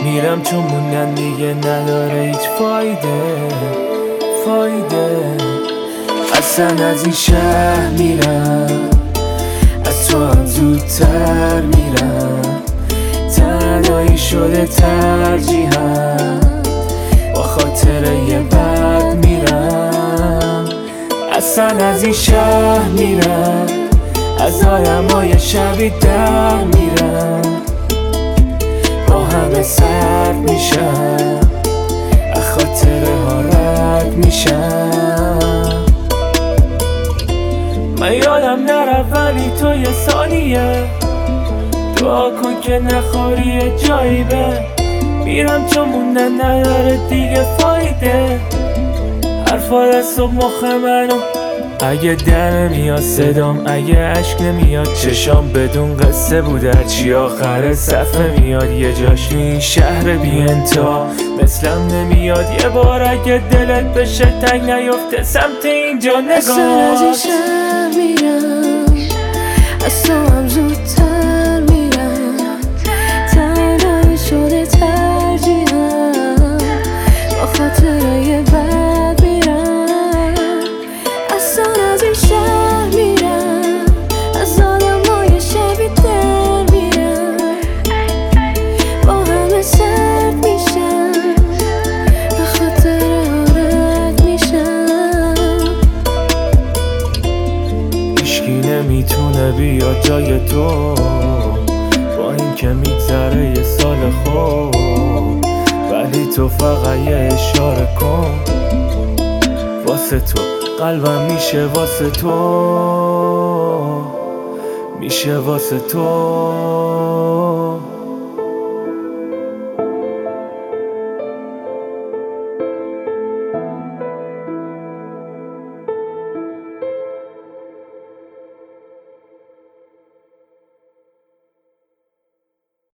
میرم چون موندن دیگه نداره هیچ فایده اصلا از این شهر میرم، از تو هم زودتر میرم، تنهایی شده ترجیحم، با خاطره یه بد میرم. اصلا از این شهر میرم، از آدمای شبیه در میرم، با همه سرد میشم، از خاطره ها رد میشم. من یادم نره ولی تو یه ثانیه دعا کن که نخوری جایی به میرم چون موندن نداره دیگه فایده. حرفات از صبح مخ منو اگه در نمیاد صدام، اگه عشق نمیاد چشام، بدون قصه بود هرچی آخر صفحه میاد. یه جاش این شهر بی انتها مثلم نمیاد، یه بار اگه دلت بشه تنگ نیفته سمت اینجا نگاه. اصلا از این شهر میرم، از تو هم زودتر میرم، تنهایی شده ترجیحم، با خاطره یه بد میرم. اصلا از این شهر میرم، از آدمای شبیه در میرم، با همه سرد میشم، به خاطره ها رد میشم. هیچکی نمیتونه بیاد جای تو، با این که میگذره یه سال خوب، ولی تو فقط یه اشاره کن واسه تو، قلبم میشه واسه تو، میشه واسه تو.